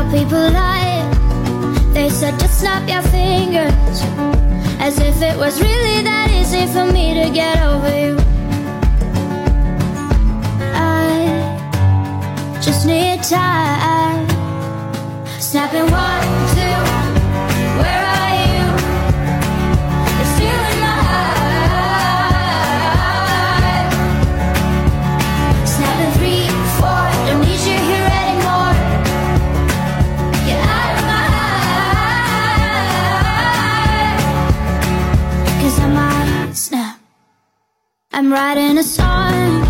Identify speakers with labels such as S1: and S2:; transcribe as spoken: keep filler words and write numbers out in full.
S1: people lie. They said just snap your fingers, as if it was really that easy for me to get over you. I just need time. Snapping one, two, where are you? You're still in my heart. Snapping three, four, don't need you here anymore. Get out of my heart. 'Cause I might snap. I'm writing a song